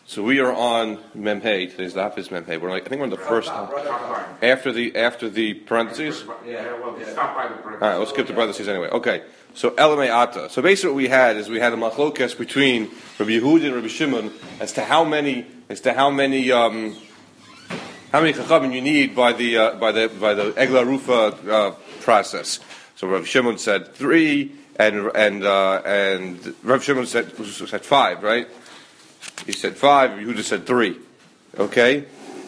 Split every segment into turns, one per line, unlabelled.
So we are on Memhei. Today's daf is Memhei. I think we're on the first after the parentheses.
Yeah, well, stop by the parentheses.
All right, let's skip the parentheses anyway. Okay. So Elamei Ata. So basically, what we had a machlokes between Rabbi Yehuda and Rabbi Shimon as to how many chachamim you need by the Egla Rufa process. So Rabbi Shimon said 3, and Rabbi Shimon said 5, right? He said 5. Rabbi Yehuda said 3. Okay.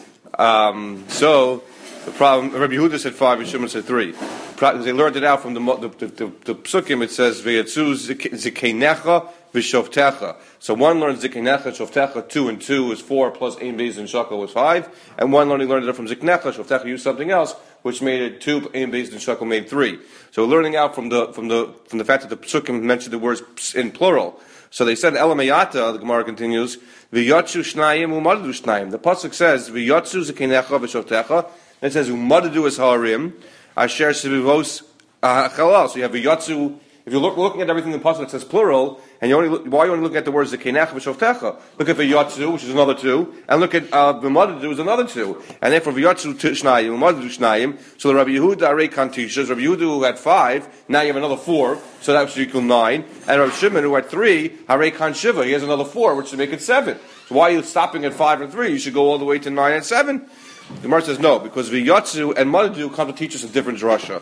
So the problem, Rabbi Yehuda said 5, and Shimon said 3. They learned it out from the psukim. It says v'yatzu zikeinecha v'shovtecha. So one learns zikeinecha shovtecha 2 and 2 is 4 plus ein beis and shakel was 5, and one learned it from ziknecha shovtecha used something else which made it 2 ein beis and shakel made 3. So learning out from the fact that the psukim mentioned the words in plural. So they said Elamayata. The Gemara continues v'yatzu shnayim u'madadu shnayim. The pasuk says v'yatzu zikeinecha v'shovtecha. It says u'madadu es harim. Asher Sivivos Chalal. So you have a Yatsu. If you're looking at everything in the pasuk that says plural, and why are you only looking at the words Zekenech v'Shovtecha? Look at V'Yatsu, which is another 2, and look at V'Madadu is another 2, and therefore V'Yatsu Shnayim, V'Madadu Shnayim. So the Rabbi Yehuda Arei Kantishes, Rabbi Yehuda who had 5, now you have another 4, so that would equal 9, and Rabbi Shimon who had 3, Arei Kan Shiva, he has another 4, which should make it 7. So why are you stopping at 5 and 3? You should go all the way to 9 and 7. The Gemara says no, because V'Yatsu and Madadu come to teach us a different drasha.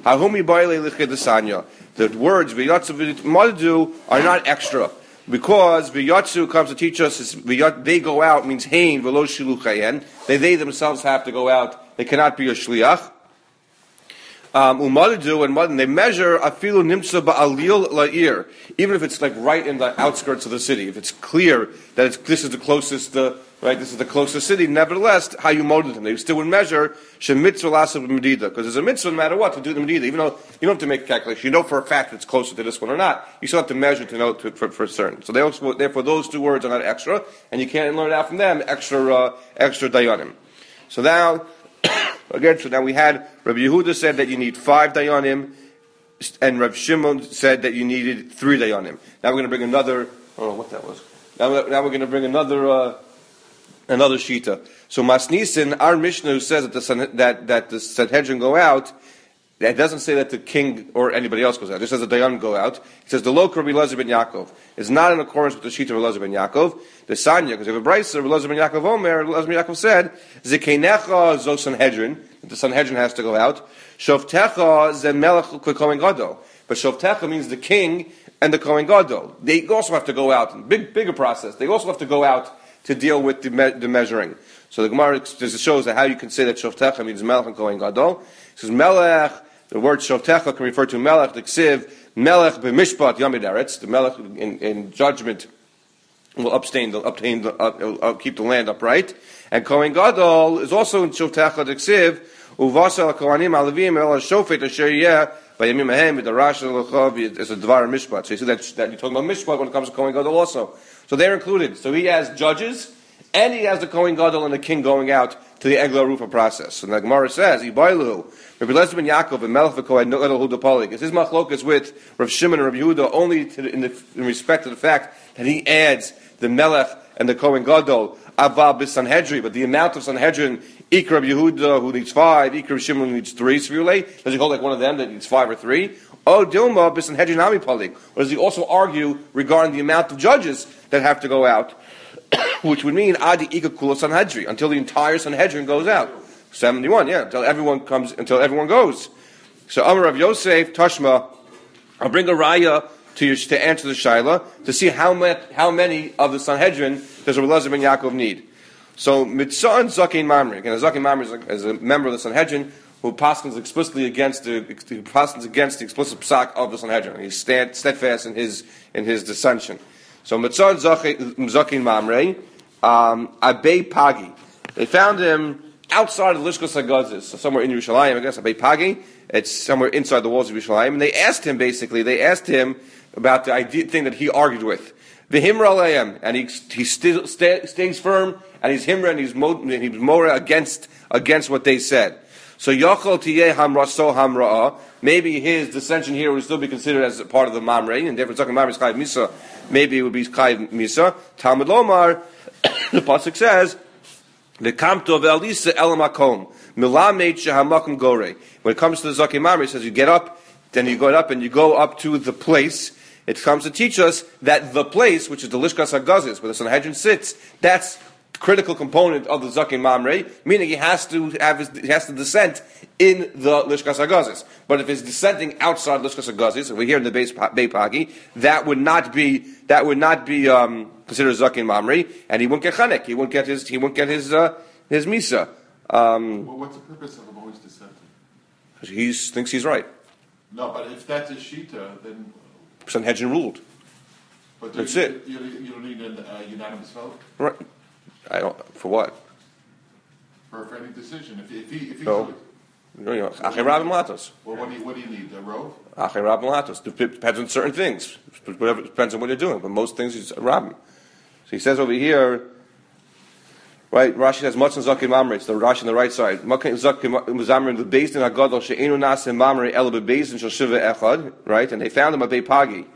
The words V'Yatsu and Madadu are not extra, because V'Yatsu comes to teach us they go out means hein v'lo shiluchayen. They themselves have to go out. They cannot be a shliach. Umadadu and Madadu, they measure afilu nimtza ba'alil la'ir, even if it's like right in the outskirts of the city. If it's clear that this is the closest. This is the closest city. Nevertheless, how you molded them, they still would measure shemitzvah lasav medida, because there's a mitzvah no matter what to do the medida. Even though you don't have to make a calculation, you know for a fact it's closer to this one or not. You still have to measure to know for certain. So therefore, those 2 words are not extra, and you can't learn out from them extra dayanim. So now, now we had Rabbi Yehuda said that you need 5 dayanim, and Rabbi Shimon said that you needed 3 dayanim. Now we're going to bring another. I don't know what that was. Now we're going to bring another shita. So Masnisin, our Mishnah, who says that the Sanhedrin go out, that doesn't say that the king or anybody else goes out. It just says the Dayan go out. It says the Lok Rabbi Elazar ben Yaakov is not in accordance with the shita of Elazar ben Yaakov. The Sanya, because you have a brayser, Elazar ben Yaakov Omer, Elazar ben Yaakov said Zikeinecha zo Sanhedrin, that the Sanhedrin has to go out. Shovtecha ze melech kohen gadol. But Shovtecha means the king and the kohen gadol. They also have to go out. Bigger process. They also have to go out to deal with the measuring. So the Gemara just shows that how you can say that Shovtecha means Melech and Kohen Gadol. It says Melech, the word Shovtecha can refer to Melech, the Ksiv, Melech b'mishpat yamid eretz, the Melech in judgment will keep the land upright. And Kohen Gadol is also in Shovtecha, the Ksiv, Uvasal Kohanim Alavim El Shofet Asher Yeh, by Yamim Ahem, with the Rash L'Chov, is a Dvar Mishpat. So you see that you're talking about Mishpat when it comes to Kohen Gadol also. So they're included. So he has judges, and he has the Kohen Gadol and the king going out to the Egla Rufa process. And the Gemara says, Ibailu, Rabbi Elazar ben Yaakov and Melech v'Kohen Gadol Huda Polig. It's his machlokas with Rav Shimon and Rabbi Yehuda only in respect to the fact that he adds the Melech and the Kohen Gadol Aval b'Sanhedrin, but the amount of Sanhedrin, Ikra Rabbi Yehuda who needs 5, Ikra Rabbi Shimon who needs 3. Does he hold like one of them that needs 5 or 3? Oh, Dilma b'Sanhedrin Ami Polig. Or does he also argue regarding the amount of judges that have to go out, which would mean Adi Ika Kula Sanhedrin, until the entire Sanhedrin goes out. 71, yeah, until everyone goes. So Amar Rav Yosef Tashma, I'll bring a raya to answer the shaila to see how many of the Sanhedrin does Rabbi Elazar ben Yaakov need. So Mitzah Zakin Mamre, again, Zakin Mamre is a member of the Sanhedrin who paskins explicitly against the explicit psak of the Sanhedrin. He's steadfast in his dissension. So Mitzad Zakin Mamre, Abei Pagi. They found him outside of Lishkos HaGazis, so somewhere in Yerushalayim, I guess, Abei Pagi. It's somewhere inside the walls of Yerushalayim. And they asked him about the thing that he argued with. V'himra aleim, and he still stays firm, and he's himra, and he's mora against what they said. So Yachol Tiyeh Hamraso Hamra'ah, maybe his dissension here would still be considered as part of the Mamre, and therefore talking Mamre is Chayiv Misa, maybe it would be Chayiv Misa. Talmud Lomar, The pasuk says, "V'kamto ve'alisa elamakom milamed shehamakom gore." When it comes to the Zaken Mamre, it says you get up, then you go up and you go up to the place. It comes to teach us that the place, which is the Lishkas HaGazis, where the Sanhedrin sits, that's the critical component of the Zaken Mamre, meaning he has to descend in the Lishkas HaGazis. But if he's descending outside Lishkas HaGazis, and we're here in the Beis Pagi, that would not be considered Zaken Mamre, and he won't get Chanek. He won't get his Misa.
Well, what's the purpose of him always dissenting?
He thinks he's right.
No, but if that's a Shita, then...
Sanhedrin ruled.
But
That's it.
You don't need a unanimous vote?
Right. I don't. For what?
For any decision. If he
No. Achei Rabim Latos.
Well, what do you need? A rove?
Achei Rabim Latos. Depends on certain things. Whatever, depends on what you're doing. But most things is Rabim. So he says over here, right, Rashi says, Matzon Zaken Mamre. It's the Rashi on the right side. Matzon Zaken Mamre, the Beis Din HaGadol, She'enu Nasim Mamre, Ela Bebeis Din Shel Shiva Echad, right? And they found him at Beipagi.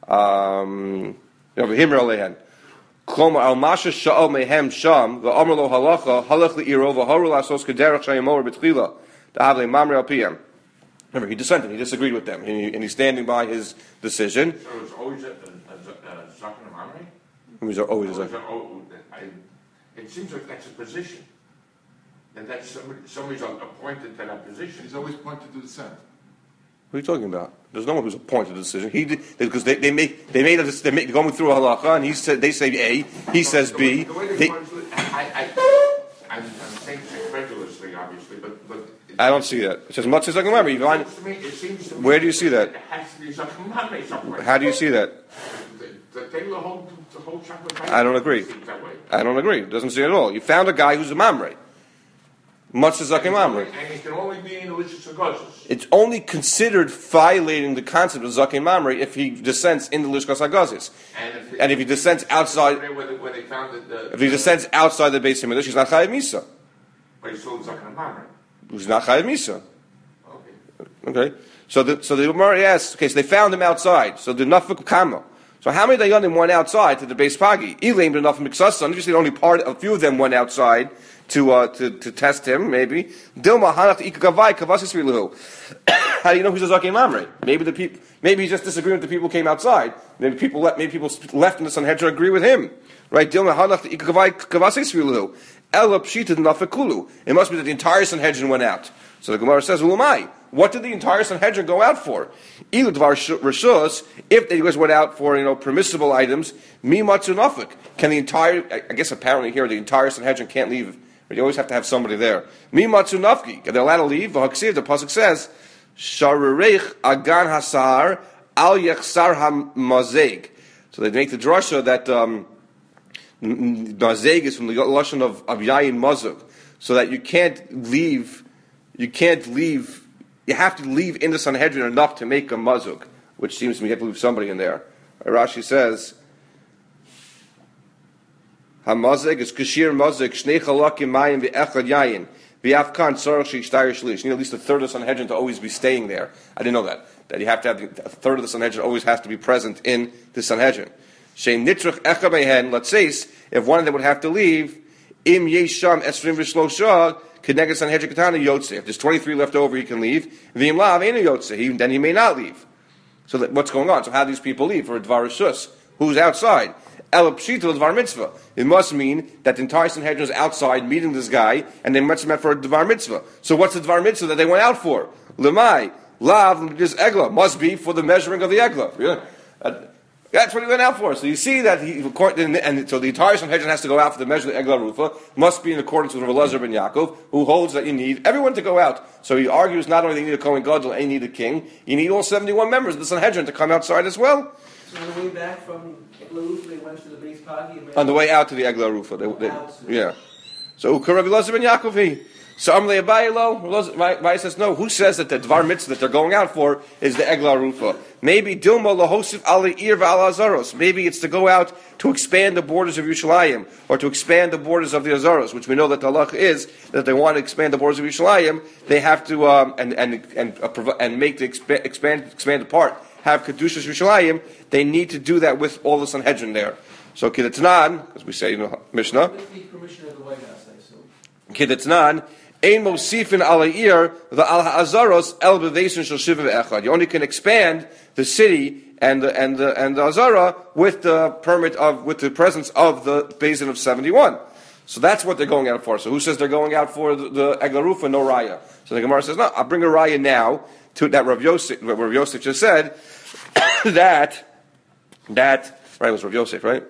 Himra Lehen. Klomar al Masha Sha'ol Mehem Sham, V'Amr Lo Halacha, Halach Li'iro, V'Horu Lasos Kederach Shayamor B'Tchila, Ta'avle Mamre Al Piyam. Remember, he dissented, he disagreed with them, and he's standing by his decision.
So it's always a Zaken Mamre?
He's always a
It seems like that's a position. And that's somebody's appointed to that position.
He's always pointed to dissent.
What are you talking about? There's no one who's appointed to the decision. He did, because they're going through a halacha, and they say A, he says B.
I'm saying incredulously, obviously, but
I don't see that. It says Matzah Zaken Mamre.
it seems to me.
Where do you see that?
It has to be Zaken Mamre somewhere.
How do you see that?
The whole chapter.
I don't agree. I don't agree. It doesn't say it at all. You found a guy who's a Mamre. Matzah Zaken Mamre.
And it can only be in the Lishkas HaGazis.
It's only considered violating the concept of Zaken Mamre if he descends in the Lishkas HaGazis. And if he descends outside,
where they found
if he descends outside the Beis Hamikdash, he's not Chayav Misa.
But he's still Zaken Mamre.
He's not Chayav Misa.
Okay.
Okay. So the Gemara asks, okay, so they found him outside. So the Nafik Kama. So how many Dayanim went outside to the Beis Pagi? Elaim the Nafik Miksasan. Obviously, only a few of them went outside to test him. Maybe Dilma Hanach Ikagavai Kavasis Rilu. How do you know who's a Zaken Mamre? Maybe he just disagreed with the people who came outside. Maybe people left in the Sanhedrin agree with him. Right? Dilma Hanach Ikagavai Kavasis Rilu. Ela Pshita Nafekulu. It must be that the entire Sanhedrin went out. So the Gemara says, Ulumai. What did the entire Sanhedrin go out for? Ilu Dvar Rishus, if they just went out for, permissible items, Mi Matzu Nafik. Can the entire, I guess apparently here, the entire Sanhedrin can't leave. You always have to have somebody there. Mi Matzu Nafki. They're allowed to leave. The Pasuk says, Sharureich Agan Hasar Al Yechsar HaMazeg. So they make the drasha that Mazeg is from the lashon of Yayin Mazug. So that you have to leave in the Sanhedrin enough to make a mazuk, which seems to me you have to leave somebody in there. Rashi says, "Hamazek is kashir mazek shnei chalakim mayim ve'echad yayin ve'afkan tzarich sheishtayir shlish." You need at least a third of the Sanhedrin to always be staying there. I didn't know that. That you have to have a third of the Sanhedrin always has to be present in the Sanhedrin. Shein nitrich echad mehen. Let's say if one of them would have to leave, im yesham esrim v'shlosha. If there's 23 left over, he can leave. Then he may not leave. So what's going on? So how do these people leave? For a Dvar Rishus, who's outside? Dvar Mitzvah. It must mean that the entire Sanhedrin is outside meeting this guy, and they must have met for a Dvar Mitzvah. So what's the Dvar Mitzvah that they went out for? Lemai, Lav, this Eglah. Must be for the measuring of the Eglah. That's what he went out for. So you see that so the entire Sanhedrin has to go out for the measure of the Eglah Rufa. Must be in accordance with Rav Elazar ben Yaakov, who holds that you need everyone to go out. So he argues not only that you need a Kohen Gadol and you need a king, you need all 71 members of the Sanhedrin to come outside as well.
So on the way back from Eglah Rufa, they went to the Beis Pagi.
On the way out to the Eglah Rufa, yeah. So Rav Elazar ben Yaakov. So Amle Abayilo, Abai says no. Who says that the Dvar Mitzvah that they're going out for is the Eglah Rufa? Maybe Dilma Lahosif Ali Ir Azaros. Maybe it's to go out to expand the borders of Yerushalayim or to expand the borders of the Azaros, which we know that the halach is that they want to expand the borders of Yerushalayim. They have to and make the expand the part have kedushas Yerushalayim. They need to do that with all the Sanhedrin there. So Kidetznan, as we say in the Mishnah,
With the permission of the White House, I assume.
Kidetznan, Ein Mosifin Ala'ir, the Al Ha'azaros El Bevesin Shel Shiva Ve'echad. You only can expand the city and the Azara with the with the presence of the Bezin of 71. So that's what they're going out for. So who says they're going out for the Egla Rufa, no Raya? So the Gemara says, no, I'll bring a Raya now to that Rav Yosef, what Rav Yosef just said, that, right, it was Rav Yosef, right?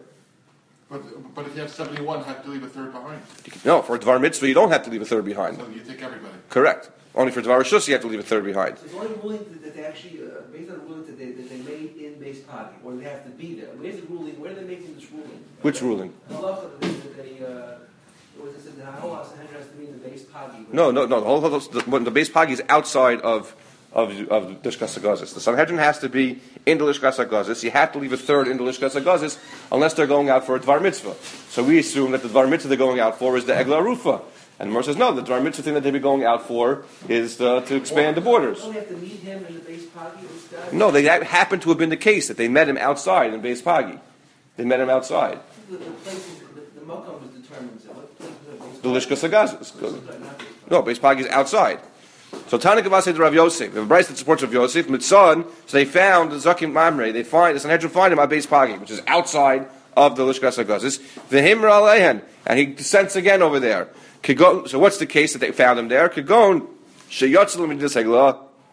But if you have 71, have to leave a third behind.
No, for a Dvar Mitzvah, you don't have to leave a third behind.
So you take everybody.
Correct. Only for Dvar Rishus, you have to leave a third behind.
So it's only ruling that they actually, based on the ruling that they made in base party, or they have to be there. Where's the ruling? Where are they making this ruling?
Which ruling?
I love that they, what was it, the whole Sanhedrin has to be in the base party.
No. The base pagi is outside of the Lishkas HaGazis. The Sanhedrin has to be in the Lishkas HaGazis. You have to leave a third in the Lishkas HaGazis unless they're going out for a Dvar Mitzvah. So we assume that the Dvar Mitzvah they're going out for is the Egla Rufa. And the Gemara says, no, the Dvar Mitzvah thing that they'd be going out for is to expand the borders.
Don't they have to meet him in the base party? This guy?
No, that happened to have been the case, that they met him outside in Beis Pagi. They met him outside.
The place, the Mokum was determined. So what place was
The Lishkas HaGazis.
Not base
No, Beis Pagi is outside. So Tana Gavas said to Rav Yosef, the Bryce that supports Rav Yosef, Mitzon, so they found the Zakim Mamre, the Sanhedrin find him at Beis Pagi, which is outside of the Lishkas HaGazis, V'himra Alehen, and he descends again over there. So what's the case that they found him there? Kigon, Sheyotzelim in this Heglah,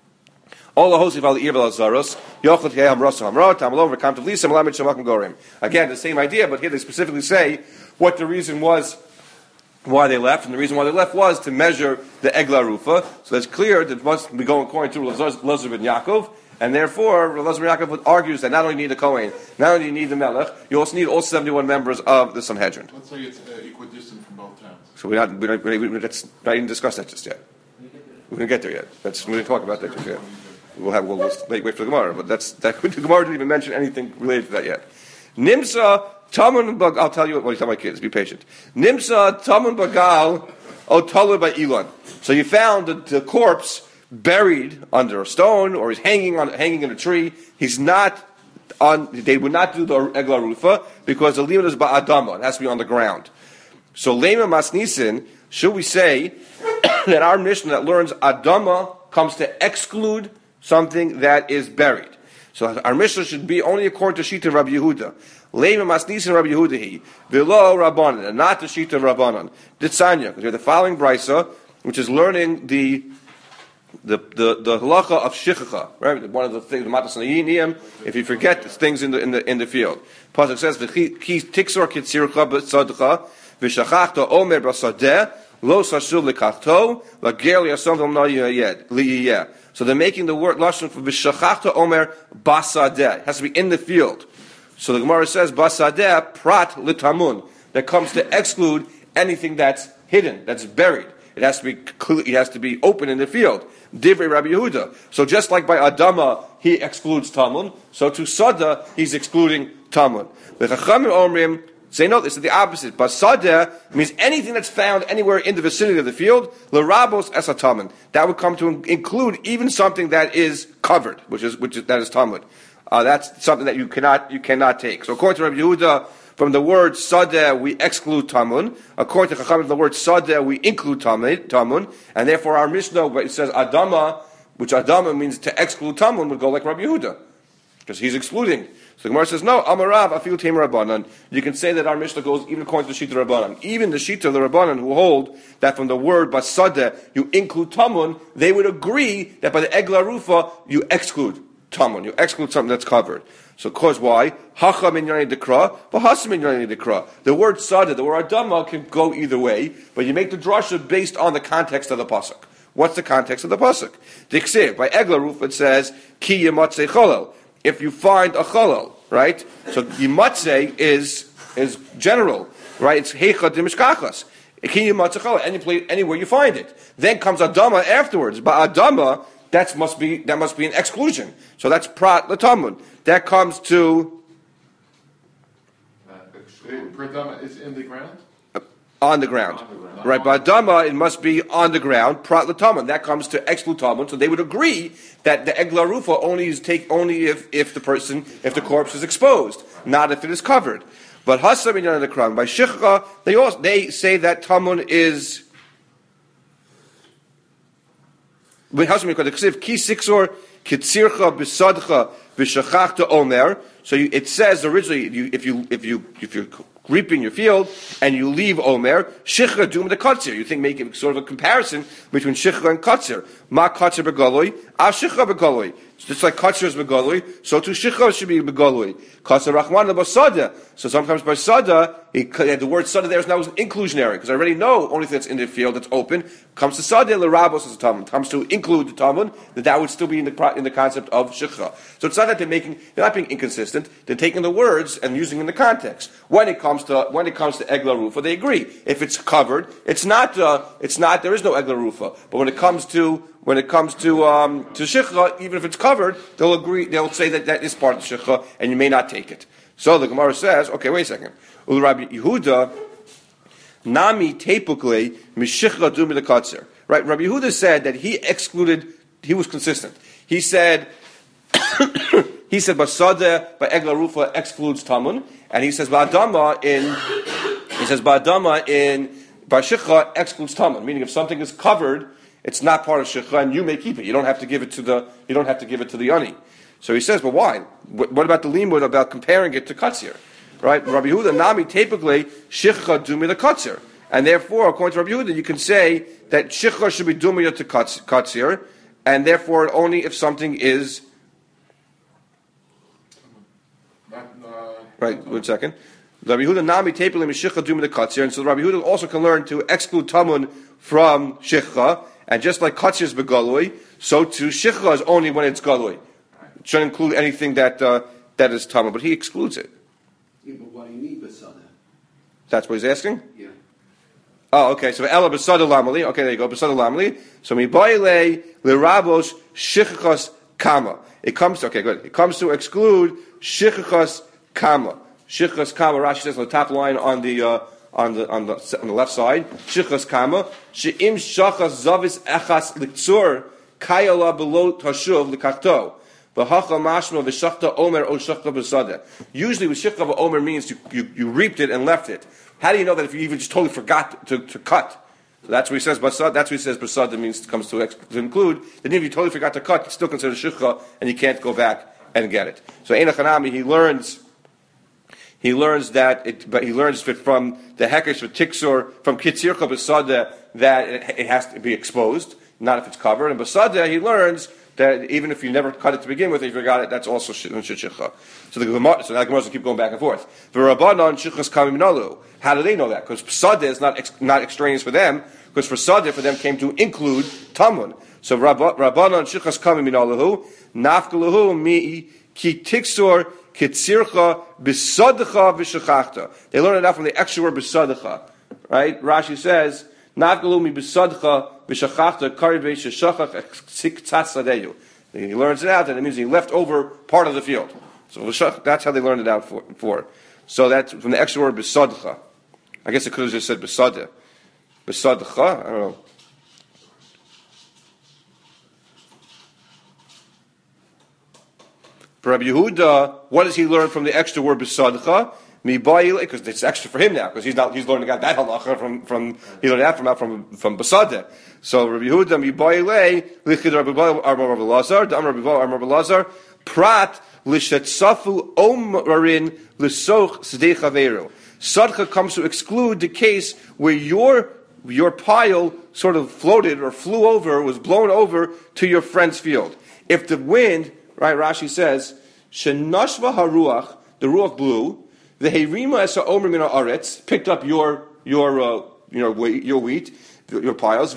all the hosts of Al Irvel Azaros, Yochot Yeham Rosa Hamrot, Tamalov, Rekam Tavlisa, Malamit Shemakim Gorim. Again, the same idea, but here they specifically say what the reason was why they left, and the reason why they left was to measure the Egla Rufa. So that's clear that it must be going according to Lazar ben Yaakov, and therefore Lazar ben Yaakov argues that not only you need the Kohen, not only you need the Melech, you also need all 71 members of the Sanhedrin.
Let's say it's equidistant from both towns.
So I didn't discuss that just yet. We didn't get there yet. We didn't talk about that just yet. We'll wait for the Gemara, but the Gemara didn't even mention anything related to that yet. Nimsa Tamun Bagal. I'll tell you what. Tell my kids. Be patient. Nimsa Tamun Bagal Otalu by Elon. So you found the corpse buried under a stone, or he's hanging in a tree. He's not on. They would not do the Egla Rufa because the limit is ba'adama. It has to be on the ground. So Lema Masnisin, should we say that our Mishnah that learns Adama comes to exclude something that is buried? So our Mishnah should be only according to Shita Rabbi Yehuda. Lema Masnisin Rabbi Yehuda he below Rabbanan, and not the Shita Rabbanan. Ditzanya, because we have the following brisa, which is learning the halacha of shichacha, right? One of the things, the matas niyim, if you forget things in the field. Pasuk says, "V'chi tiksor kitzircha b'tzadcha." V'shachachta omer basadeh lo sashul lekachto lager liyasom liyeh. So they're making the word lashon for v'shachachta omer basadeh. It has to be in the field. So the Gemara says basadeh prat litamun. That comes to exclude anything that's hidden, that's buried. It has to be open in the field. Divrei Rabbi Yehuda. So just like by Adama he excludes tamun, so to Sada he's excluding tamun. The Chachamim omrim say no, this is the opposite. Basadeh means anything that's found anywhere in the vicinity of the field. L'rabos esatamen. That would come to include even something that is covered, which is tamud. That's something that you cannot take. So according to Rabbi Yehuda, from the word sadeh we exclude tamun. According to Chachamim, from the word sadeh we include tamun, and therefore our Mishnah, where it says adama, which adama means to exclude tamun, would go like Rabbi Yehuda, because he's excluding. So the Gemara says, no, Amarav, Afil Tim Rabbanan. You can say that our Mishnah goes even according to the Shita Rabbanan. Even the Shita of the Rabbanan who hold that from the word Basadeh you include Tamun, they would agree that by the Egla Rufa you exclude Tamun. You exclude something that's covered. So cause why? Hacha minyani dekra, v'hasa minyani dekra. The word Sadeh, the word Adama can go either way, but you make the drasha based on the context of the pasuk. What's the context of the pasuk? Diksiv, by Egla Rufa it says, Ki yematzei cholel. If you find a cholel, right? So yimatzeh is general, right? It's heicha dimishkachas. Anywhere you find it. Then comes adama afterwards. But adama, that must be an exclusion. So that's prat l'tamun. That comes to
Pradama is in the ground?
on the ground. Right, but adama, it must be on the ground, prat l'tamun. That comes to exclude tamun. So they would agree that the egla rufa only if the corpse is exposed, not if it is covered. But Hasa Minyan the Kram. By Shichcha, they say that Tamun is. By Hasa Minyan the Ksiv Ki Siksor Kitzircha B'Sadcha B'Shachachta Omer. So it says originally, if you're reaping your field and you leave Omer, Shichcha Dum the Katzir. You think make sort of a comparison between Shichcha and Katzir. Ma Katzir Begoloi, A Shichcha Begoloi. Just like Katzir is Begoloi, so too Shichcha should be Begoloi. Katzir Rachman Basada. So sometimes by Sada, the word Sada there is now inclusionary, because I already know only thing that's in the field that's open comes to Sada, L'Rabos as a Talmud. Comes to include the Talmud, that would still be in the concept of Shichcha. So it's not that they're not being inconsistent, they're taking the words and using in the context. When it comes to Egla Rufa, they agree. If it's covered, there is no Egla Rufa. But when it comes to Shichcha, even if it's covered, they'll agree. They'll say that is part of Shichcha, and you may not take it. So the Gemara says, okay, wait a second. Ul Rabbi Yehuda nami tepukle mishichcha dumi the katzer. Right? Rabbi Yehuda said that he was consistent. He said Basada by Egla Rufa excludes Tamun, and he says Ba'adama in Bashicha excludes Tamun, meaning if something is covered, it's not part of Shichcha, and you may keep it. You don't have to give it to the Ani. So he says, but why? What about the limud about comparing it to Katzir? Right? Rabbi Yehuda nami typically Shichcha dumi the Katzir. And therefore, according to Rabbi Yehuda, you can say that Shichcha should be dumia to Katzir, and therefore only if something is right, 1 second. Rabbi Yehuda nami typically Shichcha dumi the Katzir, and so Rabbi Yehuda also can learn to exclude Tamun from Shichcha, and just like Katzir is begolui, so too Shichcha is only when it's golui. It shouldn't include anything that is Tamun, but he excludes it.
Yeah, but what do you need Basada?
That's what he's asking?
Yeah.
Oh, okay. So Ella Basada Lamali. Okay, there you go. Basada Lamali. So Mibaile Lirabos Shichachos Kama. It comes to exclude Shichachos Kama. Shichachos Kama. Rashi says on the top line on the left side. Shichachos Kama. She'im Shachas Zavis Echas Liktsur Kayala Below Tashuv Likachto. Usually with Shechcha Omer means you reaped it and left it. How do you know that if you even just totally forgot to cut? So that's what he says Basad. That's what he says Basad means comes to include. Then if you totally forgot to cut, it's still considered Shechcha and you can't go back and get it. So Ein Hanami, he learns from the Hekesh with Tiksor, from Kitzircha Basada, that it has to be exposed, not if it's covered. And Basada, he learns that even if you never cut it to begin with, if you forgot it, that's also Shichcha. So the Gemara will keep going back and forth. How do they know that? Because Sada is not extraneous for them, because for Sada, for them came to include Tamun. So Rabbanon Shichas Kamim Minalahu, Nafkalahu mi ki tiksor kitzircha b'sadcha v'shachachta. They learn it out from the extra word b'sadcha. Right? Rashi says, Nafkalahu mi b'sadcha v'shachachta karibei sheshachach tzatz sadeyu. He learns it out, and it means he left over part of the field. So that's how they learned it out for. So that's from the extra word b'sadcha. I guess it could have just said b'sadeh. B'sadcha? I don't know. For Rabbi Yehuda, what does he learn from the extra word b'sadcha? Because it's extra for him now, because he's learning out that halacha from he learned that from Basada. So Rabbi Yehuda mibayile lichid Rabbi Lazar, Dam Rabbi Lazar, prat lishetzafu omarin lisoch sedei chaveru. Sadcha comes to exclude the case where your pile sort of floated or flew over, was blown over to your friend's field. If the wind, right, Rashi says, shenashva haruach, the ruach blew. The Herima Esa Omer Mina Aretz picked up your wheat, your piles,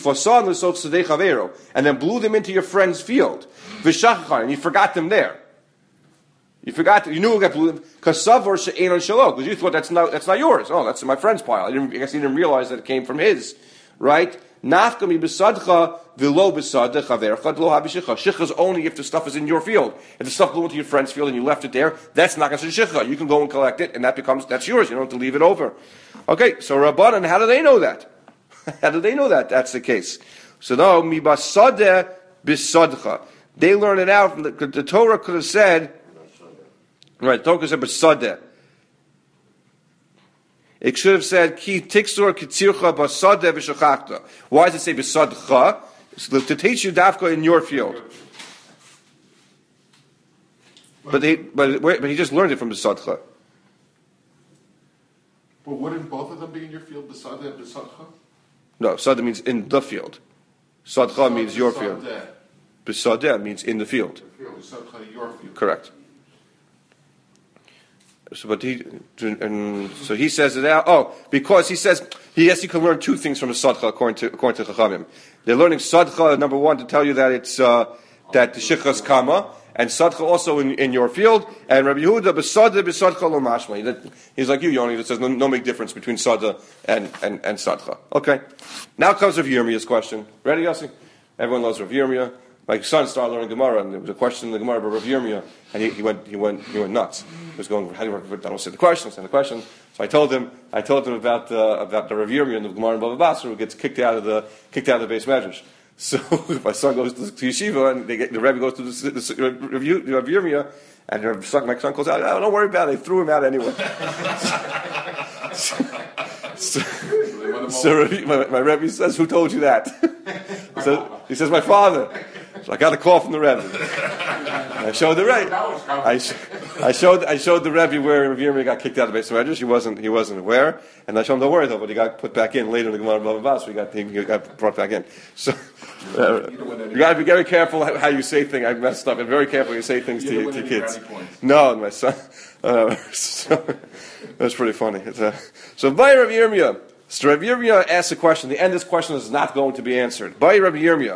and then blew them into your friend's field. And you forgot them there. You knew it got blew because because you thought that's not yours. Oh, that's my friend's pile. I guess he didn't realize that it came from his, right? Nafkami b'sadcha v'lo b'sadcha chavercha lo habishicha. Shicha is only if the stuff is in your field. If the stuff blew into your friend's field and you left it there, that's not considered shicha. You can go and collect it, and that's yours. You don't have to leave it over. Okay, so Rabbanan, how do they know that? How do they know that that's the case? So no, mi basadeh b'sadcha. They learn it out from the Torah could have said, right? The Torah could have said b'sadeh. It should have said ki tiksur kitzircha basada v'shachachta. Why does it say b'sadcha? To teach you dafka in your field. But he just learned it from b'sadcha.
But wouldn't both of them be in your field, Besada and Besadcha?
No, sada means in the field. Sadcha means your field. Besada means in the field.
Besadcha, your field.
Correct. So, so he says it out. Oh, because he says you can learn two things from the sadcha according to Chachamim. They're learning sadcha, number one, to tell you that it's that the shichas kama, and sadcha also in your field. And Rabbi Yehuda b'sadcha lo mashma. He's like you, Yoni. That says no big difference between sadcha and sadcha. Okay. Now comes Rav Yirmiyah's question. Ready, Yossi? Everyone loves Rav Yirmiyah. My son started learning Gemara, and there was a question in the Gemara about Rav Yirmiyah, and he went nuts. He was going, "How do you work? I don't say the question. Say the question." So I told him about the Rav Yirmiyah and the Gemara in Bava Basra, who gets kicked out of the base medrash. So my son goes to yeshiva, and the Rebbe goes to the Rav Yirmiyah, and my son calls out, "Oh, don't worry about it. They threw him out anyway." So my Rebbe says, "Who told you that?" He says, "My father." So I got a call from the Rebbe. I showed the Rebbe. I showed the Rebbe where Rav Yirmiyah got kicked out of the base medrash. He wasn't aware, and I showed him, don't worry though, but he got put back in later in the Gemara of Bava Basra. He got brought back in. So you got to be very careful how you say things. I messed up, and very careful how you say things to kids. No, my son. So, that's pretty funny. So by Rav Yirmiyah. So Rav Yirmiyah asks a question. The end of this question is not going to be answered. By Rav Yirmiyah.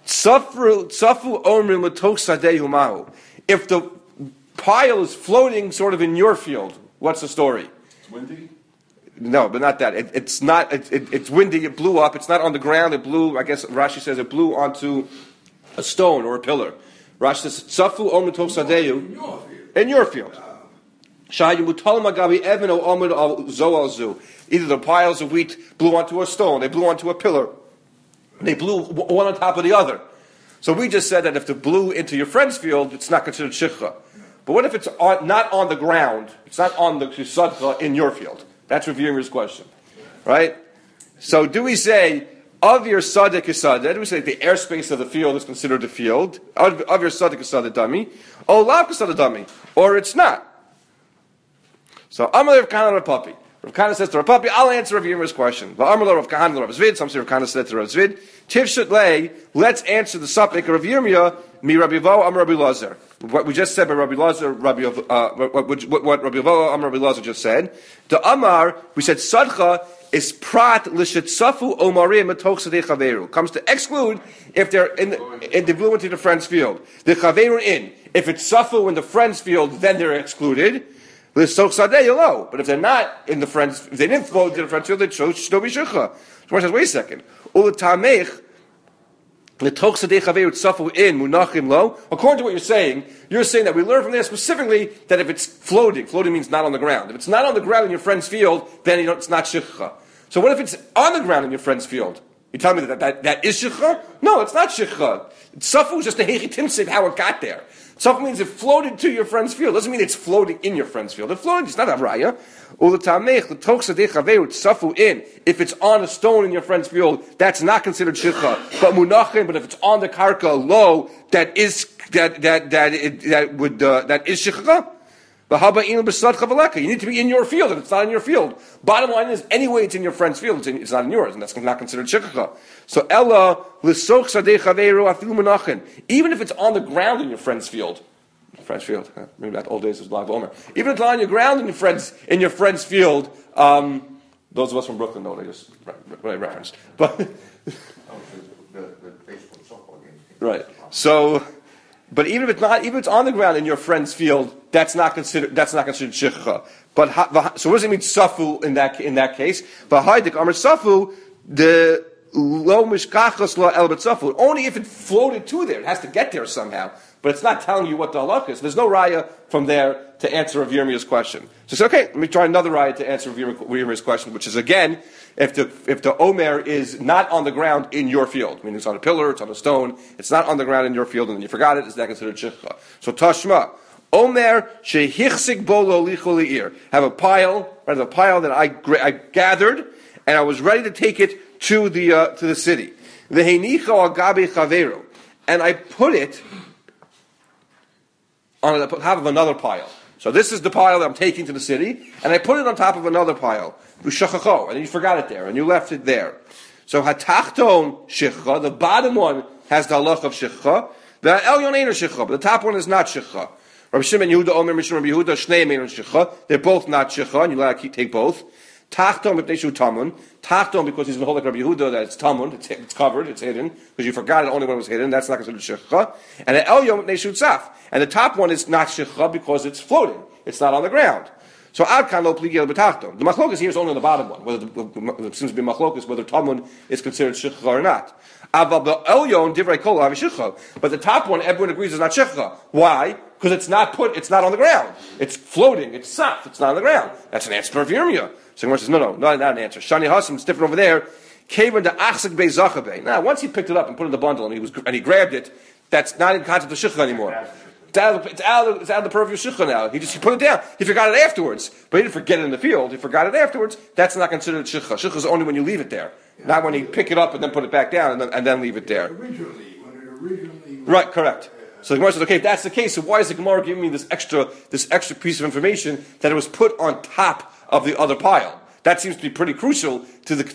Tzafu omrim l'toch sadehu mahu. If the pile is floating sort of in your field, what's the story?
It's windy?
No, but not that. It's not. It's windy. It blew up. It's not on the ground. It blew. I guess Rashi says it blew onto a stone or a pillar. Rashi says tzafu omrim l'toch sadehu in your field. Shayu mutal magabi even o omid al zoalzu. Either the piles of wheat blew onto a stone, they blew onto a pillar. They blew one on top of the other. So we just said that if it blew into your friend's field, it's not considered shikha. But what if it's not on the ground? It's not on the sadcha in your field. That's Rav Yirmiyah's question, right? So do we say of your sadek is sadek? Do we say the airspace of the field is considered the field? Of your sadek is sadek dummy, or lav is sadek dummy, or it's not? So Amalei Rav Kahana Rav Papi. Rav Kahana says to Rav Papi, I'll answer Rav Yirmiyah's question. V'Amalei Rav Kahana Rav Zvid. Some say Rav Kahana said to Rav Zvid. Tivshut lei. Let's answer the subject of Rav Yirmiyah. Mi Rabbi Vo Am Rabbi Lazar. What we just said by Rabbi Lazar, what Rabbi Vo Am Rabbi Lazar just said. The Amar, we said Sadcha is prat l'shetzafu omarim metoch sadei chaveru. Comes to exclude if they're in the blew into the friend's field. The chaveru in. If it's safu in the friend's field, then they're excluded. But if they're not in the friends, if they didn't flow to the friends field, they chose to be shukha. So one says, wait a second. According to what you're saying that we learn from there specifically that if it's floating means not on the ground. If it's not on the ground in your friend's field, then it's not shukha. So what if it's on the ground in your friend's field? You tell me that is shikha? No, it's not shikha. Safu is just a hechitimsiv how it got there. Safu means it floated to your friend's field. Doesn't mean it's floating in your friend's field. It floated. It's not a raya. Safu in. If it's on a stone in your friend's field, that's not considered shikha. But munachim. But if it's on the karka low, that is shikha. You need to be in your field, and it's not in your field. Bottom line is, anyway, it's in your friend's field, it's not in yours, and that's not considered shikha. So, Ella, even if it's on the ground in your friend's field, maybe that old days was Lag Omer. Even if it's on your ground in your friend's field, those of us from Brooklyn know they just referenced. But
the baseball softball game.
Right. So. But even if it's on the ground in your friend's field, that's not considered shikha. But so what does it mean safu in that case? But haydik amar safu the lo mishkachas lo el safu. Only if it floated to there, it has to get there somehow. But it's not telling you what the halach is. There's no raya from there to answer Rav Yirmiyah's question. So say, okay, let me try another raya to answer Rav Yirmiyah's question, which is again, if the omer is not on the ground in your field, meaning it's on a pillar, it's on a stone, it's not on the ground in your field, and then you forgot it, is that considered shikha? So tashma, Omer shehichsik bolo lichol. Have a pile, right? A pile that I gathered, and I was ready to take it to the city. Vehenicho al gabi chaveru, and I put it on the top of another pile. So this is the pile that I'm taking to the city, and I put it on top of another pile. V'shachacho, and you forgot it there, and you left it there. So hatachton shichcha, the bottom one has the halach of shichcha. The elyon ain't shichcha, but the top one is not shichcha. Rabbi Shimon Yehuda Omer Mishum Rabbi Yehuda Shneim ain't shichcha. They're both not shichcha, and you let take both. Tachton b'pneishu tamun. Tachton because he's been holding Rabbi Yehuda that it's tamun, it's covered, it's hidden because you forgot it only when it was hidden. That's not considered shichcha. And the elyon b'pneishu tzaf. And the top one is not shichcha because it's floating. It's not on the ground. So adkan lo pligel b'tachton. The machlokas here is only on the bottom one. Whether it seems to be machlokas whether tamun is considered shichcha or not. Aval b'elyon divrei kol have shichcha. But the top one, everyone agrees, is not shichcha. Why? Because it's not on the ground. It's floating. It's saf. It's not on the ground. That's an answer for Yirmiyah. So Gemara says, no, not an answer. Shani Hasim is different over there. Kavan to achzik bei zachabe. Now, once he picked it up and put it in the bundle and he grabbed it, that's not in concept of shichcha anymore. It's out of the purview of shichcha now. He put it down. He forgot it afterwards, but he didn't forget it in the field. He forgot it afterwards. That's not considered shichcha. Shichcha is only when you leave it there, not when you pick it up and then put it back down and then leave it there.
Originally.
Right, correct. So the Gemara says, okay, if that's the case, so why is the Gemara giving me this extra piece of information that it was put on top of the other pile? That seems to be pretty crucial to the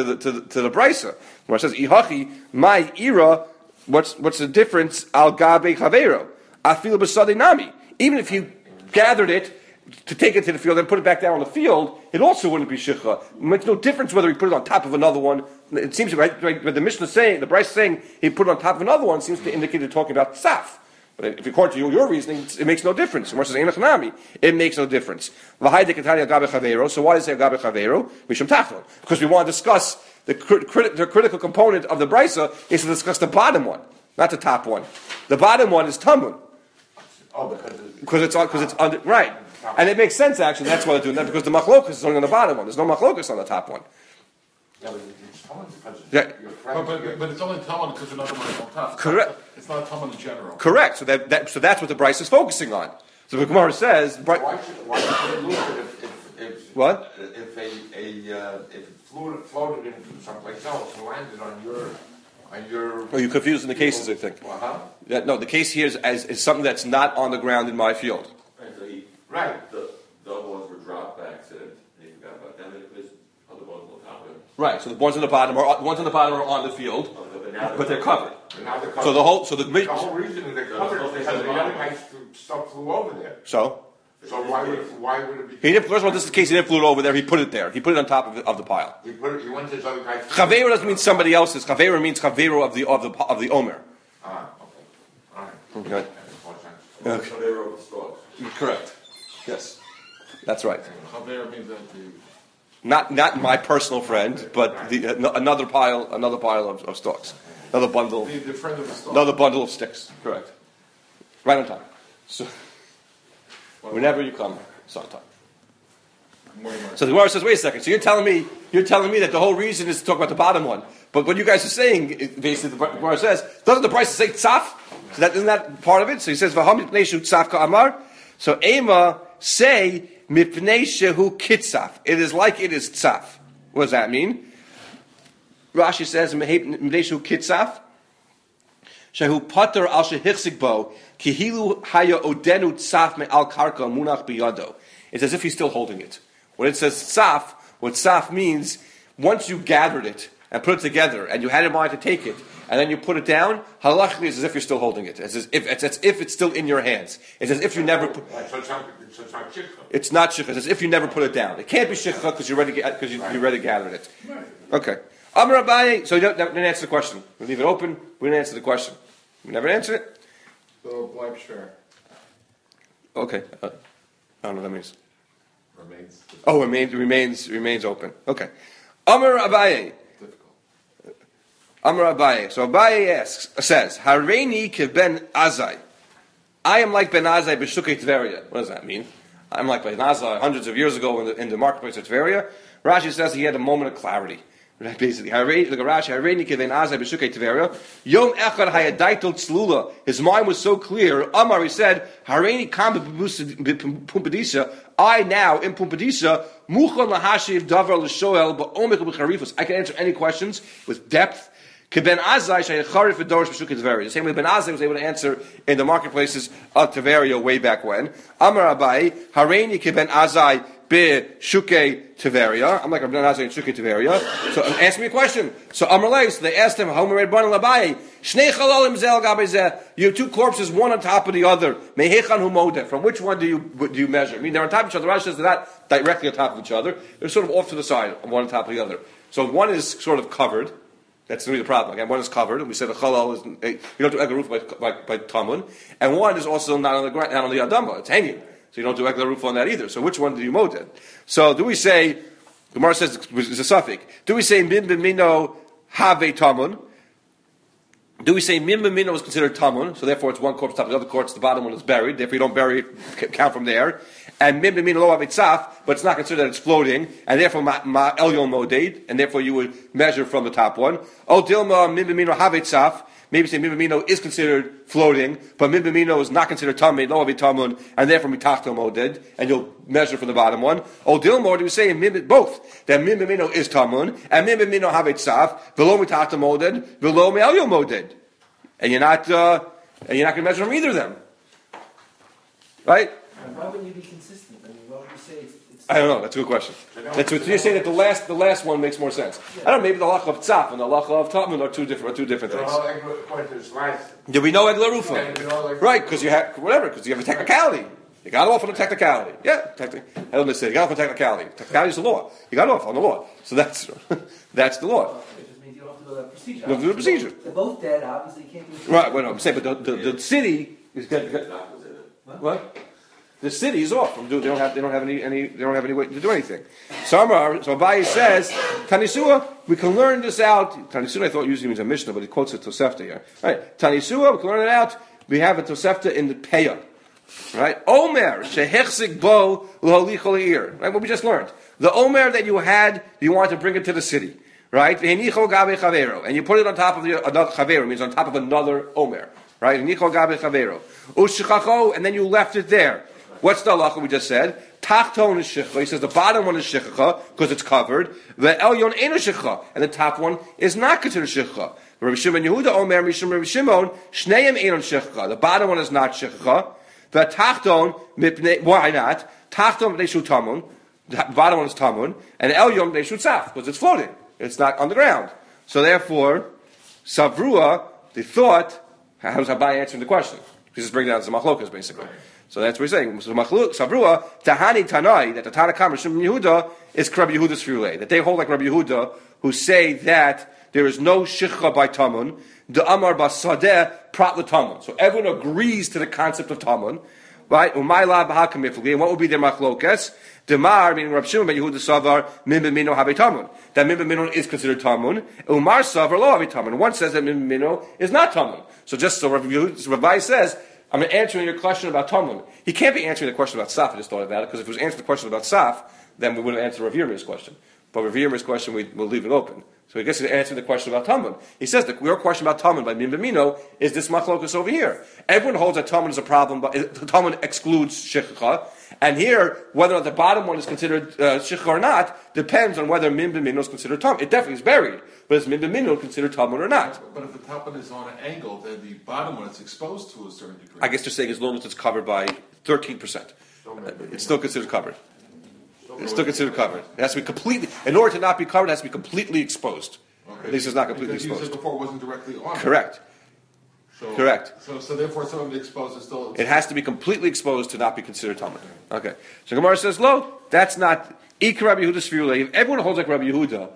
brisa. Gemara says, "Ihachi my ira." What's the difference? Al gabe chavero. Afil b'sadei nami. Even if you gathered it to take it to the field and put it back down on the field, it also wouldn't be shichcha. It makes no difference whether he put it on top of another one. It seems right, but the Mishnah is saying, the Bryce is saying he put it on top of another one seems to indicate they're talking about saf. But if according to your reasoning, it makes no difference. It makes no difference. So why does it say agabe chavero? Mishum tachton. Because we want to discuss the critical component of the brisa is to discuss the bottom one, not the top one. The bottom one is tamun.
Oh,
because it's under right, and it makes sense actually. That's why they're doing that because the machlokas is only on the bottom one. There's no machlokas on the top one.
Yeah, but it's tamun because
Yeah.
your friend.
But it's only Talmud because you're not on top.
Correct.
It's not Talmud in general.
Correct. So that's what the Bryce is focusing on. So the Gemara says,
Why should you lose it if
what?
If it floated into someplace else and landed on your
Oh, you're confusing the cases, I think.
Uh-huh.
Yeah, no, the case here is something that's not on the ground in my field.
Right, so
Right.
the other ones were dropped by accident, and you forgot about them, and there's other ones on top of it.
Right. So the ones on the bottom are on the field, but they're covered.
And now they're covered.
So the whole
reason is they're covered is because the other guy's stuff flew over there.
So
So why would it be?
he didn't. First of all, this is the case. He didn't flew it over there. He put it there. He put it on top of the pile.
He went to his other guy's.
Chaveru doesn't mean somebody else's. Chaveru means chaveru of the omer.
Ah, okay. All right.
Okay.
That makes more sense.
So they were the stalks.
Correct. Yes, that's right.
Chaver means that the
Not my personal friend, but another pile of stalks, another bundle,
the friend of the stalk.
another bundle of sticks. Correct. Right on time. So whenever you come, it's on time. So the Gemara says, "Wait a second. So you're telling me that the whole reason is to talk about the bottom one, but what you guys are saying, basically, the Gemara says, doesn't the price say tzaf? So isn't that part of it? So he says, "V'ham mipnei shu tzaf ka'amar." So Ema say mipnei shehu kitzaf. It is like it is tzaf. What does that mean? Rashi says mipnei shehu kitzaf. Shehu pater al shehichzik bo kihilu haya odenu tzaf me al karka munach biyado. It's as if he's still holding it. When it says tzaf, what tzaf means, once you gathered it and put it together and you had in mind to take it, and then you put it down, halachically it's as if you're still holding it. It's as if it's still in your hands. It's as if you never put
So it's not shikha.
it's not shikha. It's as if you never put it down. It can't be shikha because you already gathered it. Okay. Amar Abaye. So you didn't answer the question. We leave it open. We didn't answer the question. We never answered it.
So bleib schwer.
Okay. I don't know what that means.
Remains
Oh, remains open. Okay. Amar Abaye.
difficult.
Amar Abaye. So Abaye says, Hareini ben Azai. I am like Ben Azai b'shukei Tveria. What does that mean? I'm like Ben Azai hundreds of years ago in the marketplace of Tveria. Rashi says he had a moment of clarity. Right, basically. Look at Rashi. Hareini kiven azai b'shukei Tiveria. Yom echad hayadaitel tzlula. His mind was so clear. Amar, he said, Hareini kam b'pumpadisha. I now, in Pumpadisha, muchon lahashiv davar l'shoel ba'omik b'charifus. I can answer any questions with depth. Kiben azai shayacharif v'dorish b'shukei Tiveria. The same way Ben Azai was able to answer in the marketplaces of Tiveria way back when. Amar Abai, Hareini kiben azai b'shukei Tiveria. I'm like Rabbi Nazar in Shukei Tiveria. So ask me a question. So Amrlei, so they asked him, Homer Rabban Labai, Shnei Chalalim Zel Gabezeh. You have two corpses, one on top of the other. Mehechan Humodeh. From which one do you measure? I mean, they're on top of each other. Rashi says they're not directly on top of each other. They're sort of off to the side, one on top of the other. So one is sort of covered. That's really the problem. Again, one is covered, and we said the chalal is you don't do egel roof by tamun, and one is also not on the ground, not on the adama. It's hanging. So you don't do egel roof on that either. So which one do you moded? So do we say, Gemara says it's a suffix. Do we say mim b'mino have tamun? Do we say mim b'mino is considered tamun? So therefore it's one corpse top of the other corpse, the bottom one is buried. Therefore you don't bury it, count from there. And mim b'mino lo have tzaf, but it's not considered that it's floating, and therefore ma elyon moded, and therefore you would measure from the top one. O dilma mim b'mino have tzaf. Maybe say mim b'mino is considered floating, but mim b'mino is not considered tamid, lo have tamun, and therefore mitachto moded, and you'll measure from the bottom one. O dilma, do we say both that mim b'mino is tamun and mim b'mino have tzaf, v'lo mitachto moded, v'lo me'elyon moded, and you're not going to measure from either of them, right?
Why wouldn't you be consistent? I mean, why would you say it's
I don't know. That's a good question. That's what you say that the last one makes more sense. I don't know. Maybe the halacha of tzaf and the halacha of tamun are two different things. Did we know egla rufa? Right, because you have because you have a technicality. You got off on a technicality. Yeah, I don't miss it. You got off on a technicality. Technicality is the law. You got off on the law. So that's the law.
it just means you don't have to do that procedure.
You don't have to do the procedure.
They're both dead. Obviously, you can't do.
Right. Well, no, I'm saying, but the city is dead. What? The city is off. They don't have any way to do anything. So Abaye says, Tanisua, we can learn this out. Tanisua, I thought usually means a Mishnah, but he quotes a Tosefta here. Right. Tanisua, we can learn it out. We have a Tosefta in the Peah. Right? Omer, shehechzik bo l'holichol eir. Right? What we just learned. The Omer that you wanted to bring it to the city. Right? V'henicho gabe chavero. And you put it on top of another chavero, means on top of another Omer. Right? V'henicho gabe chavero. U'shechacho, and then you left it there. What's the halacha we just said? Tachton is shecha. He says the bottom one is shecha because it's covered. The elyon ain't a shecha, and the top one is not considered shecha. Rabbi Shimon Yehuda Omer Mishum Rabbi Shimon Shneim ain't on shecha. The bottom one is not shecha. The tachton why not? Tachton they shoot tamun. The bottom one is tamun, and elyon they shoot saf because it's floating. It's not on the ground. So therefore, savrua they thought. How does Abaye answering the question? Because it's bringing down some machlokas basically. So that's what he's saying. So Savrua, Tahani Tanai, that the Tanakam Rishon Yehuda is Rabbi Yehuda's Friulei. That they hold like Rabbi Yehuda, who say that there is no Shicha by Tamun, the Amar Basadeh Prat Tamun. So everyone agrees to the concept of Tamun. Right? Umayla B'Hakamifli. And what would be their machlokas? Demar, meaning Rabbi Shimon ben Yehuda Savar, Mim B'Mino Habe Tamun. That Mim B'Mino is considered Tamun. Umar Savar Lo Habe Tamun. One says that Mim B'Mino is not Tamun. So just so Rabbi says, I'm answering your question about Talmud. He can't be answering the question about Saf. I just thought about it, because if he was answering the question about Saf, then we wouldn't answer Rav Yirmiyah's question. But Rav Yirmiyah's question, we'll leave it open. So he gets to answer the question about Talmud. He says that your question about Talmud by Mim B'Mino is this machlokas over here. Everyone holds that Talmud is a problem, but Talmud excludes Shecha. And here, whether or not the bottom one is considered Shecha or not, depends on whether Mim B'Mino is considered Talmud. It definitely is buried, but is Mim B'Mino considered Talmud or not?
But if the top one is on an angle, then the bottom one is exposed to a certain degree.
I guess they're saying as long as it's covered by 13%. It's still considered covered. It's still considered covered. It has to be completely, in order to not be covered, it has to be completely exposed.
Okay.
At least it's not completely
because
exposed.
You said before it wasn't directly on it.
Correct.
So,
Correct.
So therefore, some of the exposed is still.
It has to be completely exposed to not be considered Talmud. Okay. So Gemara says, "Lo, that's not Ikar Rabbi Yehuda Svirulei." If everyone holds like Rabbi Yehuda,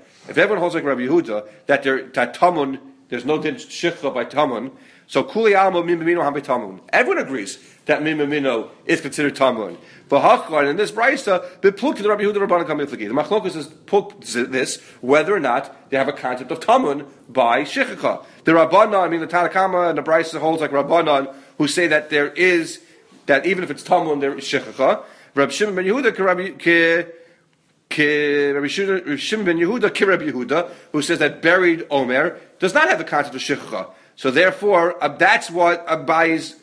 that Talmud, there's no din shichla by Talmud. So Kuli Alma Mim B'Mino Ham Talmud. Everyone agrees that Mim B'Mino is considered Talmud. But Hachar in this brayta, bepluk to the Rabbi Yehuda Rabbanan Kamiflagi. The machlokas is this whether or not they have a concept of Talmud by shichcha. The Rabbanan, the Tanakama and the brayta holds like Rabbanan, who say that there is that even if it's Talmud, there is shichcha. Rabbi Shimon ben Yehuda Rabbi Shimon ben Yehuda, ki Rabbi Yehuda, who says that buried Omer does not have the concept of Shechcha. So therefore, that's what Abaye's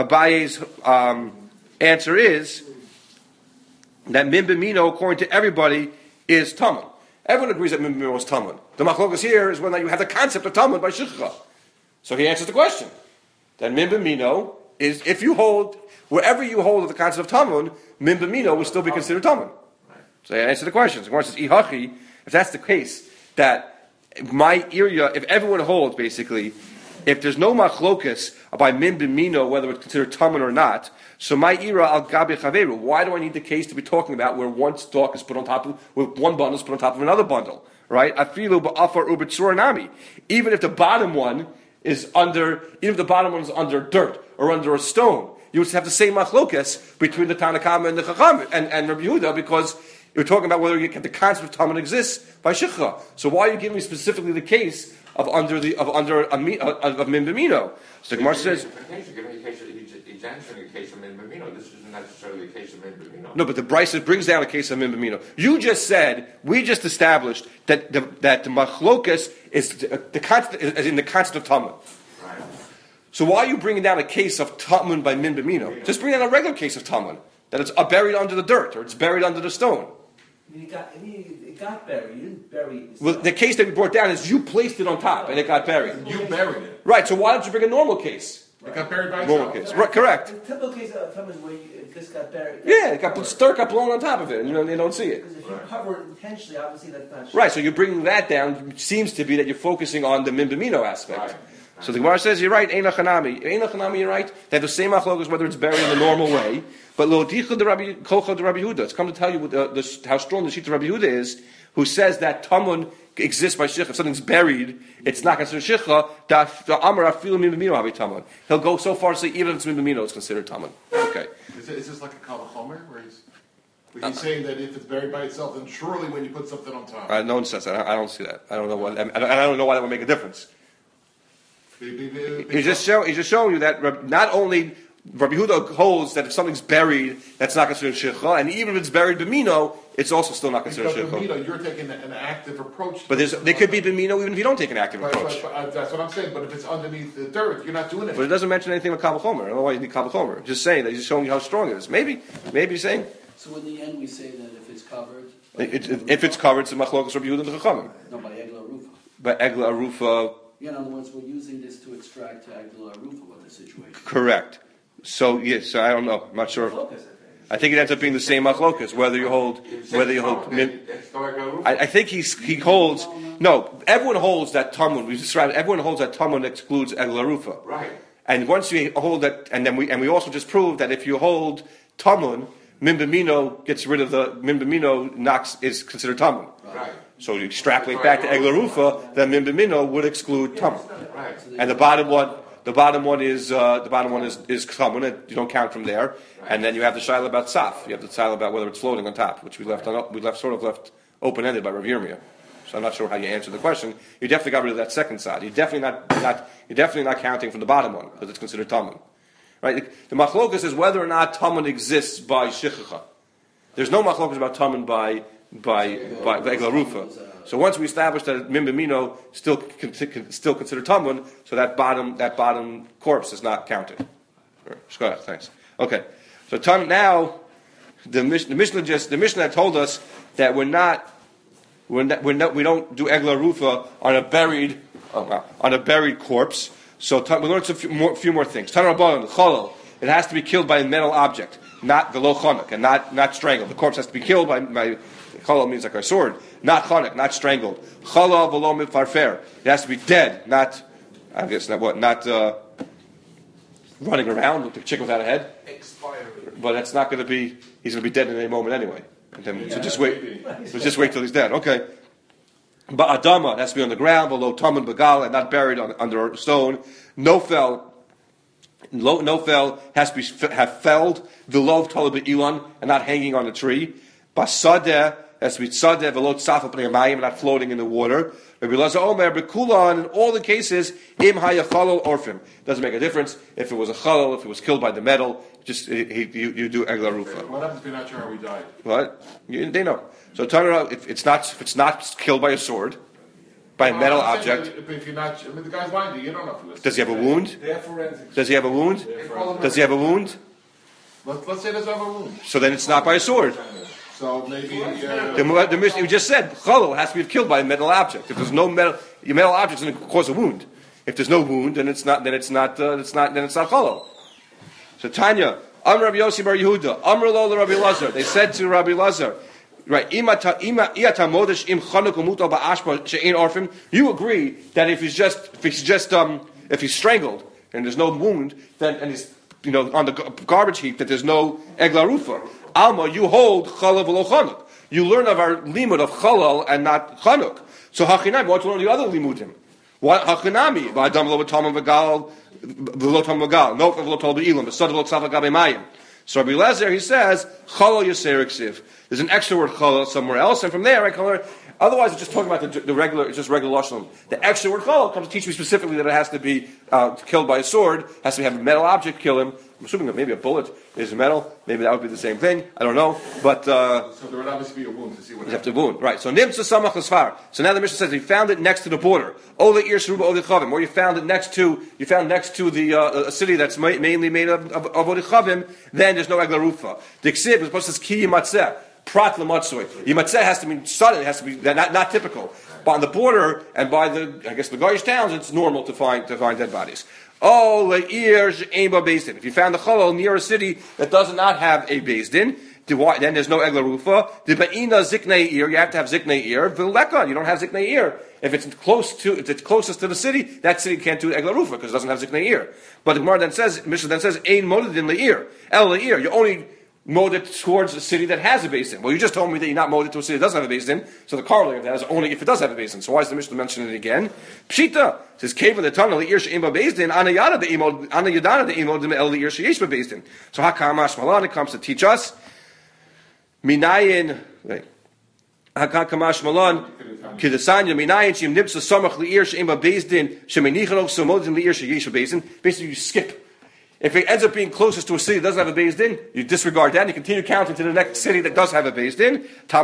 answer is, that Min B'Mino, according to everybody, is Taman. Everyone agrees that Min B'Mino is Taman. The machlokas here is when you have the concept of Taman by Shechcha. So he answers the question. That Min B'Mino is, if you hold, wherever you hold the concept of Taman, Min B'Mino would still be considered Taman. So he answers the question. So says, Ihachi, if that's the case, that my area, if everyone holds, basically, if there's no machlokas by Min B'Mino, whether it's considered Taman or not, so my ira al gabi chaveru. Why do I need the case to be talking about where one stalk is put on top of, where one bundle is put on top of another bundle, right? Afilu ba'afar ubetzur nami. Even if the bottom one is under dirt or under a stone, you would have the same machlokas between the Tanakama and the Chacham and Rabbi Yehuda, because you're talking about whether the concept of Taman exists by Shechcha. So why are you giving me specifically the case of Min B'Mino? So the Gemara says,
he's answering a case of Min B'Mino. This isn't necessarily a case of Min B'Mino.
No, but the Brisa brings down a case of Min B'Mino. We just established that the machlokas is the concept is in the concept of Taman.
Right.
So why are you bringing down a case of Taman by Min B'Mino? Just bring down a regular case of Taman, that it's buried under the dirt or it's buried under the stone.
It got buried. You didn't bury it.
Well, the case that we brought down is you placed it on top and it got buried.
You buried it.
Right. So why don't you bring a normal case?
It got buried by
Normal
itself.
case. Right, correct.
The typical case of Taman is where this got buried.
Yeah, dirt got blown on top of it, and they don't see it.
Because if you cover it intentionally, obviously that's not.
Right. So you're bringing that down. Seems to be that you're focusing on the Min B'Mino aspect.
Right.
So the Gemara says you're right. Ein Chanami. You're right. They have the same machlokas whether it's buried in the normal way. But lo dicha de Rabbi Kocha de Rabbi Yehuda. It's come to tell you how strong the sheet of Rabbi Yehuda is, who says that Taman exists by Shechcha. If something's buried, it's not considered Shechcha. He'll go so far to say even if it's Min B'Mino, it's considered Taman. Okay.
Is this like a Kavachomer, where he's saying that if it's buried by itself, then surely when you put something on top.
No one says that. I don't see that. I don't know why. I don't know why that would make a difference. He's just showing you that not only Rabbi Yehuda holds that if something's buried, that's not considered Shechcha, and even if it's buried B'Mino, it's also still not considered
Because
Shechcha.
B'Mino, you're taking an active approach.
But there could be B'Mino even if you don't take an active approach.
But that's what I'm saying. But if it's underneath the dirt, you're not doing it.
But it doesn't mention anything about Kabbalah Chomer. I don't know why you need Kabbalah Chomer. Just saying that he's showing you how strong it is. Maybe he's saying
So in the end, we say that if it's covered,
if it's covered, it's a Machlokas Rabbi Yehuda and the Chachamim.
no, by Egla Rufa.
But Egla Arufa,
Yeah, in other words, we're using this to extract to Egla Rufa what the situation.
correct. So yes, so I don't know. I'm not sure. I think it ends up being the same Machlokas, whether you hold. I think he holds. No, everyone holds that Tamun. We described. Everyone holds that Tamun excludes Egla Arufa.
Right.
And once you hold that, and we also just proved that if you hold Tamun, Min B'Mino gets rid of the Min B'Mino is considered Tamun.
Right.
So you extrapolate back to Egla Rufa, then Min B'Mino would exclude Tamun.
Right.
And the bottom one is Tamun, and you don't count from there. And then you have the shaila about Saf. You have the shaila about whether it's floating on top, which we left open ended by Rav Yirmiyah. So I'm not sure how you answer the question. You definitely got rid of that second side. You're definitely not counting from the bottom one because it's considered Tamun. Right? The machlokas is whether or not Tamun exists by Shechcha. There's no machlokas about Tamun by Egla Rufa. So once we establish that Min B'Mino still considered Tamun, so that bottom corpse is not counted. Sure. Thanks. Okay. So now the Mishnah told us that we don't do Egla Rufa on a buried corpse. So we learned a few more things. Tana Rabbanan, Cholol, it has to be killed by a metal object, not the lo chonik, and not strangled. The corpse has to be killed by Cholol means like a sword, not chonik, not strangled. Cholol v'lo mifarfer, it has to be dead, not running around with the chicken without a head. But that's not going to be. He's going to be dead in any moment anyway. And then, so just wait. So just wait till he's dead. Okay. But Adama, it has to be on the ground, below Taman Bagal, and not buried under a stone. Nofel has to have felled. Vilov Toleh Be'ilan, and not hanging on a tree. Basadeh has to be tzadeh, velot tzafel pnei hamayim, not floating in the water. Rabbi Elazar Omer, Bekula, and in all the cases, im haya chalal orfim. Doesn't make a difference if it was a chalal, if it was killed by the metal. Just you do Egla Rufa.
What happens if you're not sure how he died?
What? They know. So Tanura, if it's not killed by a sword, by a metal
I'm saying
object,
that if you're not, I mean, the guy's lying to you, you don't know if he was.
does he have a wound?
They have forensics.
Does he have a wound? Does he have a wound?
Let's say there's have a wound.
So then it's not by a sword.
So maybe,
The Mishnah, you just said chalal has to be killed by a metal object. If there's no metal, your metal object is going to cause a wound. If there's no wound, then it's not chalal. So Tanya, Amr Rabbi Yossi Bar Yehuda, Amr Lo Rabbi Lazar. They said to Rabbi Lazar, right? You agree that if he's strangled and there's no wound, then and he's on the garbage heap that there's no egla rufa. Alma, you hold chalal v'lo chanuk. You learn of our limud of chalal and not chanuk. So hachinami, why don't you learn the other limudim? What hachinami? V'adam lo b'tamam v'gal v'lo tam v'gal. No v'lo tal b'ilam. V'sad v'lo tzav v'gabei mayim. So Rabbi Lezer, he says, chalal yaser ksiv. There's an extra word chalal somewhere else, and from there I can learn. Otherwise, it's just talking about the regular, it's just regular lashon. The extra word chalal comes to teach me specifically that it has to be killed by a sword, has to have a metal object kill him. I'm assuming that maybe a bullet is metal. Maybe that would be the same thing. I don't know, but
so there would obviously be a wound to see what
you have to wound, right? So nimtza samach l'sfar. So now the Mishnah says he found it next to the border. Ola ir shruba odichavim, or you found next to the a city that's mainly made of odichavim. Then there's no egla rufa. The ksiv is supposed to say ki yimatzeh. Prat lematzoi. Yimatzeh has to be sudden. It has to be not typical. But on the border and by the Goyish towns, it's normal to find dead bodies. Oh, le'ir she'ein beis din. If you found the chalal near a city that does not have a beis din, then there's no egla rufa. The ba'ina ziknei ir. You have to have ziknei ir. V'leka. You don't have ziknei ir. If it's closest to the city, that city can't do egla rufa because it doesn't have ziknei ir. But the Gemara Mishnah then says ein modedin le'ir. El le'ir. You only mowed it towards a city that has a basin. Well, you just told me that you're not mowed it to a city that doesn't have a basin, so the corollary of that is only if it does have a basin. So why is the Mishnah mentioning it again? Pshita says, "Keva the tunnel the ir she'im basin ana yada the yadana the imod el the ir she'yesh basin." So hakamash malan it comes to teach us minayin. Hakamash malan kidasanya minayin she'im nipsa samach the ir she'im basin shemenichano somodim the ir she'yesh basin. Basically, you skip. If it ends up being closest to a city that doesn't have a beis din, you disregard that and you continue counting to the next city that does have a beis din.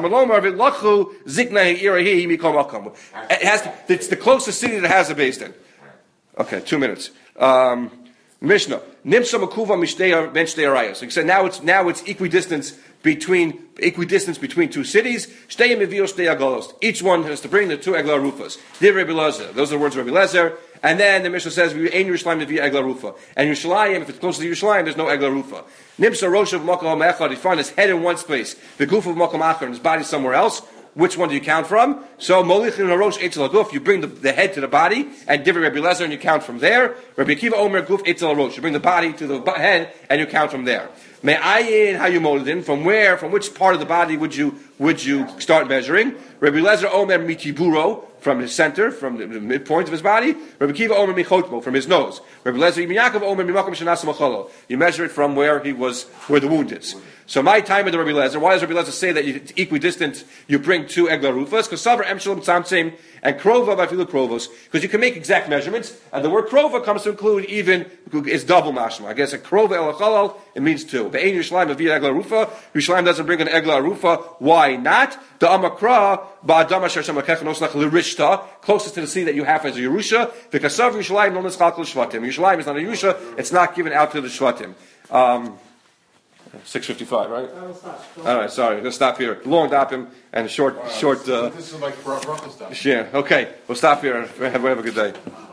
It's the closest city that has a beis din. Okay, 2 minutes. Mishnah. Nimsa makuva mishtei ben shtei arayos. So you said now it's equidistance between two cities. Shtei mevios shtei agalos. Each one has to bring the two egla rufas. Rabbi Lezer. Those are the words of Rabbi Lezer. And then the Mishnah says, "Ein Yerushalayim via egla rufa." And Yerushalayim, if it's close to Yerushalayim, there's no egla rufa. Nimsa rosh of makom echad. You find his head in one place, the goof of makom achar, and his body somewhere else. Which one do you count from? So molichin harosh etzel aguf. You bring the head to the body, and divri Rabbi Lezer, and you count from there. Rabbi Akiva omer guf etzel harosh. You bring the body to the head, and you count from there. Me'ayin how you molded in? From where? From which part of the body would you start measuring? Rabbi Lezer omer mitiburo. From his center, from the midpoint of his body. Rabbi Akiva omer michotmo, from his nose. Rabbi Lezer ibn Yaakov omer mimakom shenas machalo. You measure it from where the wound is. So my time with the Rabbi Lezer, why does Rabbi Lezer say that it's equidistant, you bring two egla rufas? Because Savar Emshalom Tzamtzim and Krova Bafilu Krovos. Because you can make exact measurements, and the word Krova comes to include even, it's double mashma. I guess a Krova el Chalal, it means two. The Ein Yerushalayim of egla rufa. Yerushalayim doesn't bring an egla rufa. Why not? The Amakra, Ba'adam Asher Shamakech Noslach Lirishta, closest to the sea that you have as a Yerusha. The Kasav Yerushalayim no Neschal Shvatim. Yerushalayim is not a Yerusha, it's not given out to the Shvatim. 6:55, right? All right, sorry. We'll stop here. Long dapim and short.
This is like Baruch stuff.
Yeah. Okay. We'll stop here. Have a good day.